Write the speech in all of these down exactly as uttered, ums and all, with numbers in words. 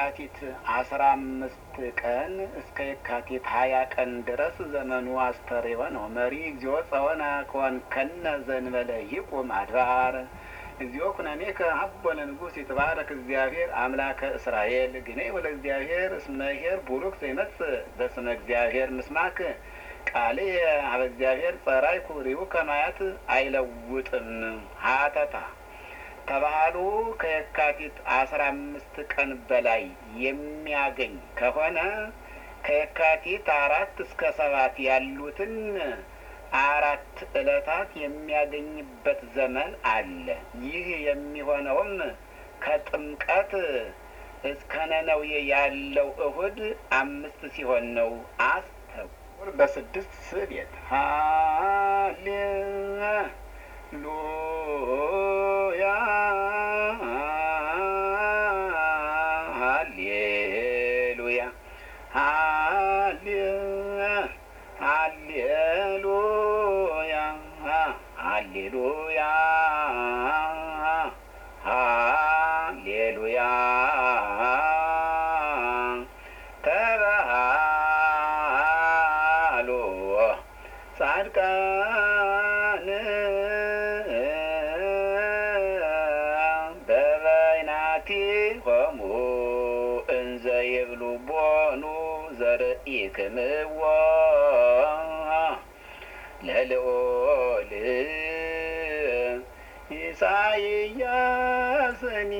ከየካቲት አስራ አምስት ቀን እስከ የካቲት ሀያ ቀን ድረስ ዘመኑ አስተርእዮ ነው። መሪ እግዚኦ ጸወነ ኮንከነ ዘእንበለ ይቁም አድባር እግዚኦ ኩነኔከ ሀቦ ለንጉሥ ይትባረክ እግዚአብሔር አምላከ እስራኤል ግነይ ወለእግዚአብሔር እስመ ኄር ቡሩክ ዘይመጽእ በስመ እግዚአብሔር ምስማክ ቃልየ ሀበ እግዚአብሔር ጸራይኩ ሪኡ ከማያት አይለውጥም። ሀተታ ተባህሉ ከየካቲት አስራ አምስት ቀን በላይ የሚያገኝ ከሆነ ከየካቲት አራት እስከ ሰባት ያሉትን አራት ዕለታት የሚያገኝበት ዘመን አለ። ይህ የሚሆነውም ከጥምቀት እስከ ነነዌ ያለው እሁድ አምስት ሲሆን ነው። አስተውል በስድስት ስቤት ሃሌሉያ ሃሌሉያ ሃሌ ሃሌሉያ ሃሌሉያ ሃሌሉያ ተባሃሉ ጻድቃን በበይናቲሆሙ እንዘ ይብሉ ቦኑ ዘርኢክምዎ ለልዑል ኢሳይያስኒ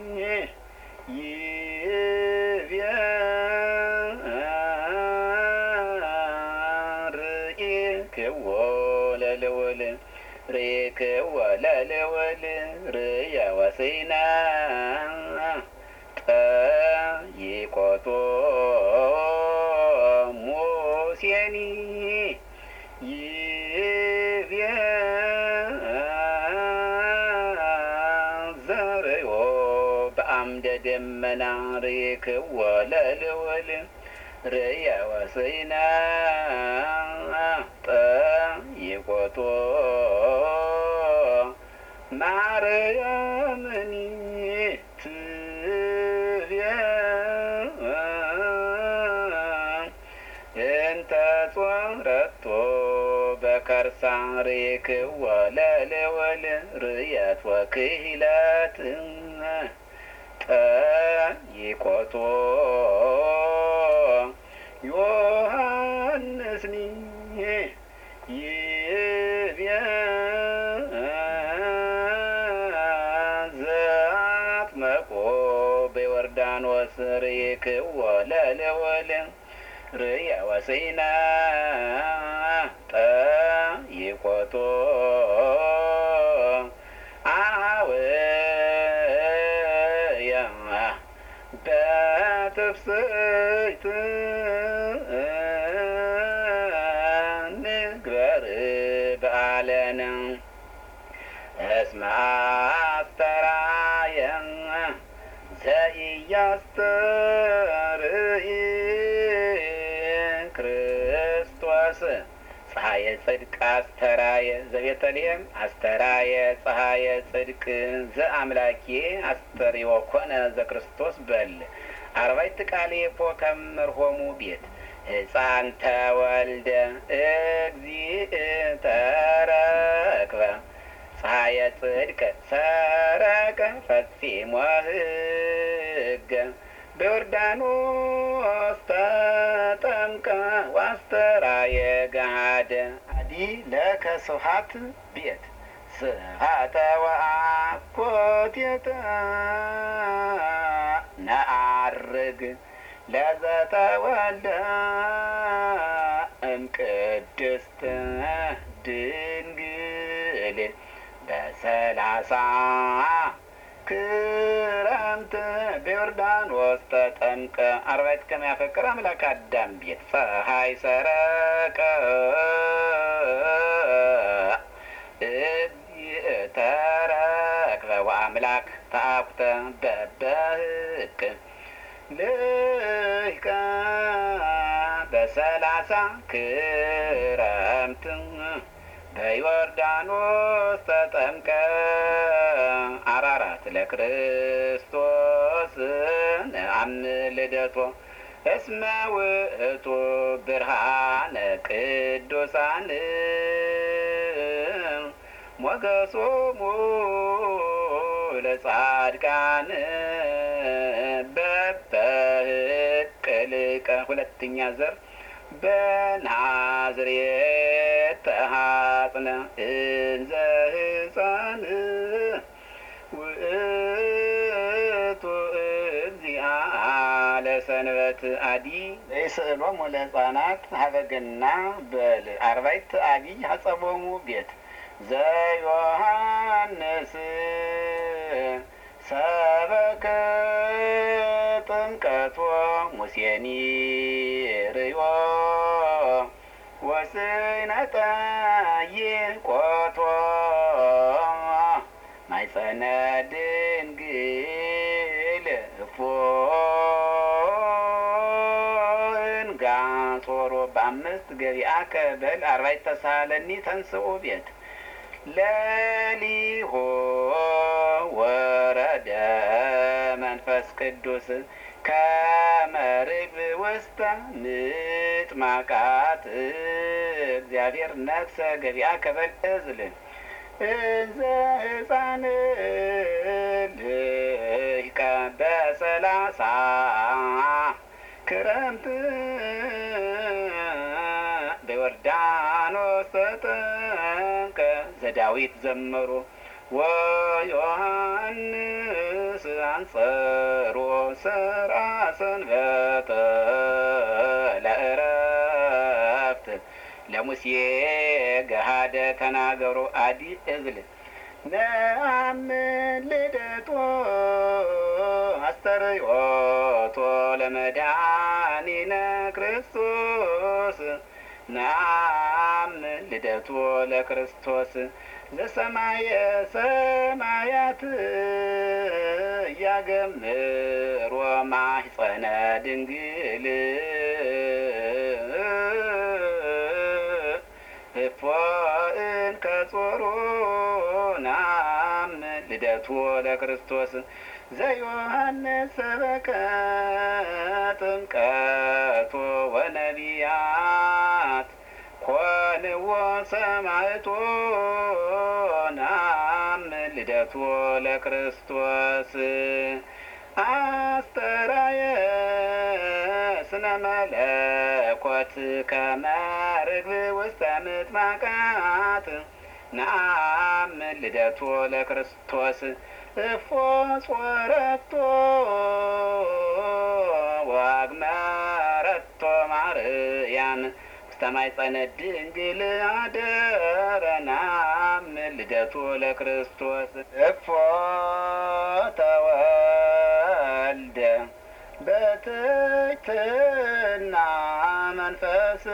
ይቤ ርኢክዎ ለልዑል ርኢክዎ ለልዑል ርእየ ወሲነ ጠይቆቶ ሙሴኒ ይቤ ዘርዮ በአምደ ደመና ርኢክዎ ለልዑል ርእየ ወሲነ ጠይቆቶ ማርያምኒ ትቤ እንተ ጾረቶ በከርሳ ርኢክዎ ለልዑል ርእየት ወክህለት ጠይቆቶ ዮሐንስኒ ይቤ ዘአጥመቆ በዮርዳኖስ ርኢክዎ ለልዑል ርእየ ወሲነ ጠይቆቶ አኀወየ በትፍስሕት ንግበር በዓለነ እስመ አስተርአየ ዘኢያስተርኢ ክርስቶስ ፀሐየ ጽድቅ አስተራየ ዘቤተልሔም አስተራየ ፀሐየ ጽድቅ ዘአምላኬ አስተርእዮ ኮነ ዘክርስቶስ በል አርባዕቱ ቃሌፖ ከመርሆሙ ቤት ሕፃን ተወልደ እግዚእ ተረክበ ፀሐየ ጽድቅ ሰረቀ ፈጺሞ ሕገ በዮርዳኖስ ተጠምቀ ወአስተርአየ ገሃደ አዲ ለከ ስብሐት ቤት ስብሐተ ወአኮቴተ ነዐርግ ለዘተወልደ እምቅድስት ድንግል በሰላሳ ክረምት በዮርዳኖስ ተጠምቀ አርባዕቱ ከመ ያፈቅር አምላክ አዳም ቤት ፀሐይ ሰረቀ እግዚእ ተረክበ ወአምላክ ተአኩተ በበህቅ ልሂቀ በሰላሳ ክረምት በዮርዳኖስ ተጠምቀ አራራት ለክርስቶስ ነአም ልደቶ እስመ ውእቱ ብርሃነ ቅዱሳን ሞገሶሙ ለጻድቃን በበህቅ ልቀ ሁለተኛ ዘር በናዝሬት ተሐጽነ እንዘ ሕፃን ውእቱ እግዚአ ለሰንበት አዲ ዘይስእሎሙ ለሕፃናት ሀበገና በል አርባዕተ አቢይ ሐጸቦሙ ቤት ዘዮሐንስ ሰበከ ጥምቀቶ ሙሴኒ ርዮ ወስነጠ ይቆቶ ማይጸነ ድንግል እፎን ጋጾሮ በአምስት ገቢአከ በል አርባዕተ ሳለኒ ተንስኡ ቤት ለሊሆ ወረደ መንፈስ ቅዱስ ከመ ርግብ ውስተ ምጥማቃት እግዚአብሔር ነግሠ ገቢአከ በል እዝል እንዘ ሕፃን ልሂቀ በሰላሳ ክረምት በዮርዳኖስ ተጠምቀ ዘዳዊት ዘመሩ ወዮሐንስ አንጸሮ ሰርዐ ሰንበተ ለዕረፍት ለሙሴ ገሃደ ተናገሮ አዲ እዝል ነአምን ልደቶ አስተርእዮቶ ለመድኃኒነ ክርስቶስ ነአምን ልደቶ ለክርስቶስ ዘሰማየ ሰማያት ያገምሮ ማኅፀነ ድንግል እፎእን ከጾሮ ነአምን ልደቶ ለክርስቶስ ዘዮሐንስ ሰበከ ጥምቀቶ ወነቢያት ኮንዎ ሰማዕቶ ነአምን ልደቶ ለክርስቶስ አስተራየ ስነ መለኮት ከመ ርግብ ውስተ ምጥማቃት ነአምን ልደቶ ለክርስቶስ እፎ ጾረቶ ዋግመረቶ ማርያም ውስተ ማኅፀነ ድንግል አደረ ነአምን ልደቶ ለክርስቶስ እፎ ተወልደ በትሕትና መንፈስ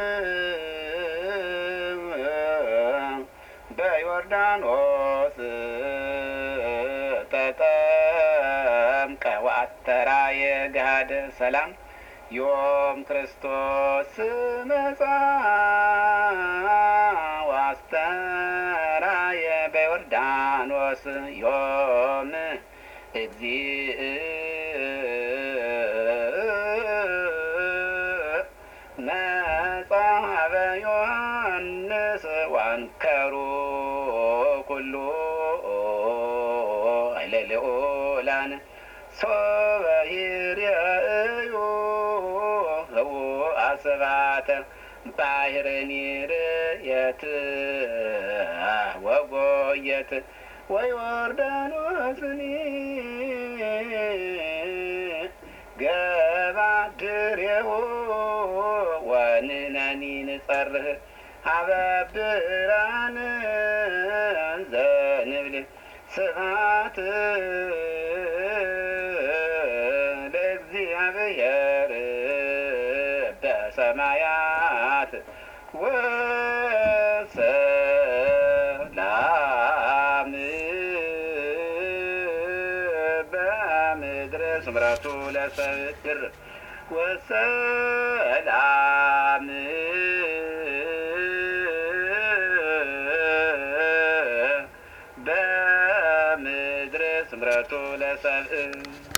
በዮርዳኖስ ተጠምቀ ወአስተራየ ገሃደ ሰላም ዮም ክርስቶስ መጻ ወአስተራየ በዮርዳኖስ ዮም እግዚእ መጻ ኀበ ዮሐንስ ወአንከሮ ኩሉ ኃይለ ልዑላን ሶበ ይርአዩ ህቡአ ስብሐተ ባሕርኒ ርየት ወጎየት ወዮርዳኖስኒ ገባድሬሁ ወንነኒ ንጸርህ ሀበ ብርሃን ዘንብል ስብሐት ለእግዚአብሔር በሰማያት ወሰላም በምድር ስምረቱ ለሰብእ ድር ወሰላም